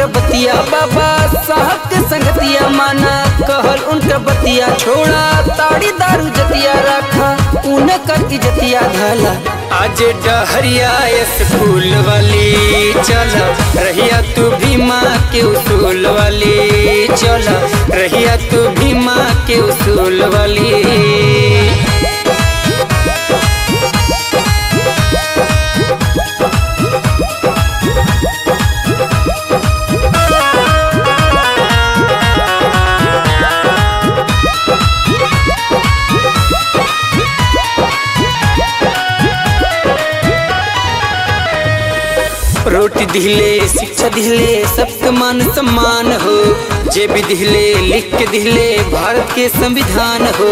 उनका बतिया, बाबा साहब के संगतिया माना कहल उनका बतिया, छोड़ा ताड़ी दारू जतिया रखा उनकर इजतिया धला। आज डहरिया स्कूल वाली चला रहिया तू भी माँ के उसूल वाली, चला रहिया तू भी माँ के उसूल वाली। रोटी दिहले शिक्षा दिहले सबके मान सम्मान हो, जे भी दिहले लिख के दिहले भारत के संविधान हो।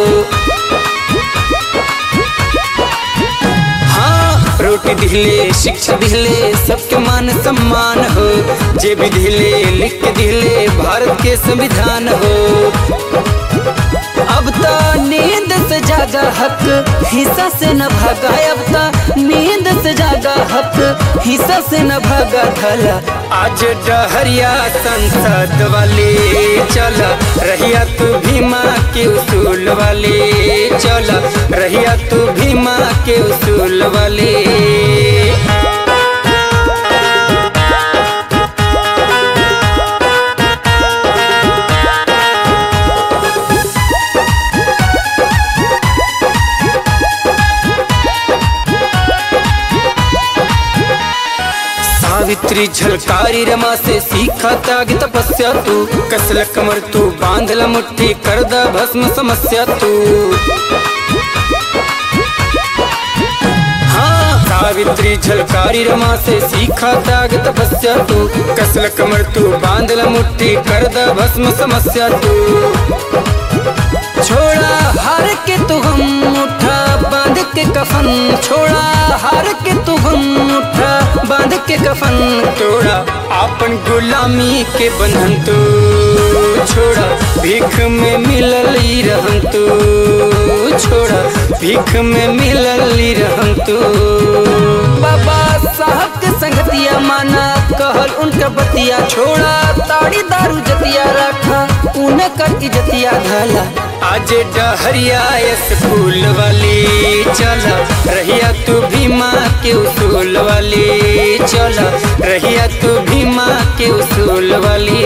हाँ रोटी दिहले शिक्षा दिहले सबके मान सम्मान हो, जे भी दिहले लिख के दिहले भारत के संविधान हो। अब तो नींद से जागा हक हिस्सा से न भागा, अब तो नींद से जागा हक हिस्सा से न भागा धला। आज डहरिया संसद वाली चला रहिया तू भी माँ के उसूल वाली, चला रहिया तू भी माँ के उसूल वाली। सावित्री झलकारी रमा से सीखा त्याग तपस्या तू, कसल कमर तू बांधला मुट्ठी कर द भस्म समस्या तू। हाँ सावित्री झलकारी रमा से सीखा त्याग तपस्या तू, कसल कमर तू बांधला मुट्ठी कर द भस्म समस्या तू। छोड़ा हार के तू हम उठा बांध के कफन, छोड़ा हार के तू हम उठा बांध के कफन, तोड़ा आपन गुलामी के बंधन तू, छोड़ा भीख में मिलल रहन तू, छोड़ा भीख में मिलल रहन तू। बाबा साहब के संगतिया माना कहल उनका बतिया, छोड़ा ताड़ी दारू जतिया रखा उनकर इजतिया धला। आज डहरिया स्कूल वाली चला रहिया तू भी माँ के उसूल वाली, चला रहिया तू भी माँ के उसूल वाली।